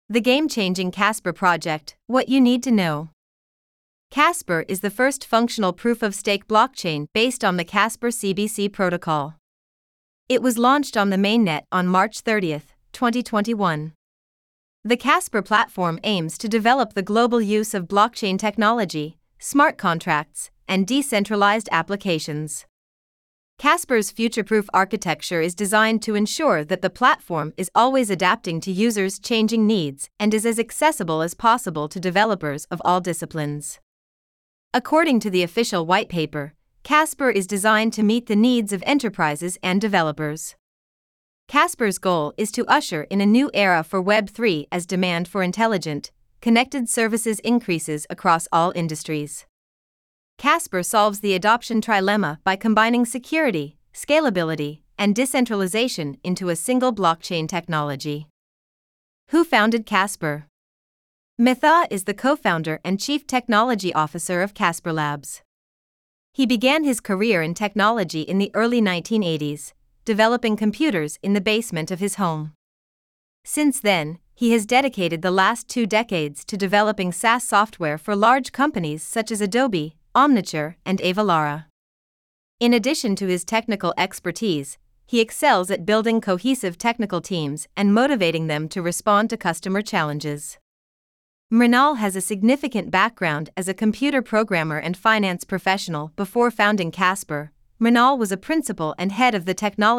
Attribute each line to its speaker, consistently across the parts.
Speaker 1: The game-changing Casper project, what you need to know. Casper is the first functional proof-of-stake blockchain based on the Casper CBC protocol. It was launched on the mainnet on March 30, 2021. The Casper platform aims to develop the global use of blockchain technology, smart contracts, and decentralized applications. Casper's future-proof architecture is designed to ensure that the platform is always adapting to users' changing needs and is as accessible as possible to developers of all disciplines. According to the official white paper, Casper is designed to meet the needs of enterprises and developers. Casper's goal is to usher in a new era for Web3 as demand for intelligent, connected services increases across all industries. Casper solves the adoption trilemma by combining security, scalability, and decentralization into a single blockchain technology. Who founded Casper? Mitha is the co-founder and chief technology officer of Casper Labs. He began his career in technology in the early 1980s, developing computers in the basement of his home. Since then, he has dedicated the last 2 decades to developing SaaS software for large companies such as Adobe, Omniture, and Avalara. In addition to his technical expertise, he excels at building cohesive technical teams and motivating them to respond to customer challenges. Mrinal has a significant background as a computer programmer and finance professional. Before founding Casper, Mrinal was a principal and head of the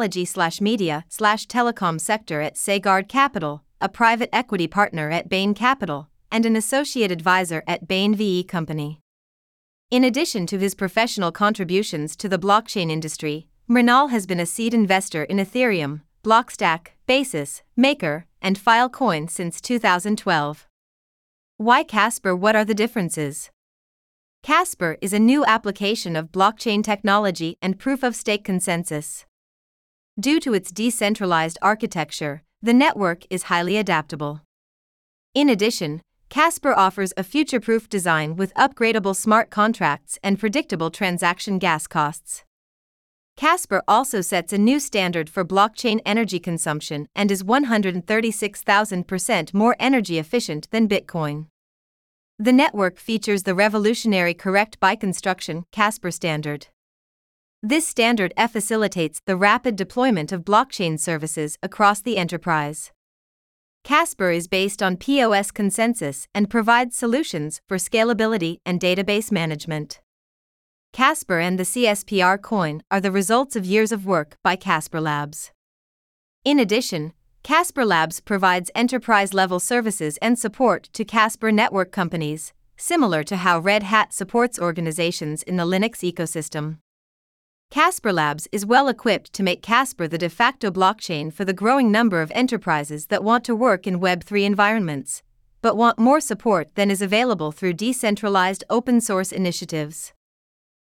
Speaker 1: technology/media/telecom sector at Sagard Capital, a private equity partner at Bain Capital, and an associate advisor at Bain VE Company. In addition to his professional contributions to the blockchain industry, Mrinal has been a seed investor in Ethereum, Blockstack, Basis, Maker, and Filecoin since 2012. Why Casper? What are the differences? Casper is a new application of blockchain technology and proof-of-stake consensus. Due to its decentralized architecture, the network is highly adaptable. In addition, Casper offers a future-proof design with upgradable smart contracts and predictable transaction gas costs. Casper also sets a new standard for blockchain energy consumption and is 136,000% more energy efficient than Bitcoin. The network features the revolutionary correct by construction Casper standard. This standard facilitates the rapid deployment of blockchain services across the enterprise. Casper is based on POS consensus and provides solutions for scalability and database management. Casper and the CSPR coin are the results of years of work by Casper Labs. In addition, Casper Labs provides enterprise-level services and support to Casper network companies, similar to how Red Hat supports organizations in the Linux ecosystem. Casper Labs is well equipped to make Casper the de facto blockchain for the growing number of enterprises that want to work in Web3 environments, but want more support than is available through decentralized open-source initiatives.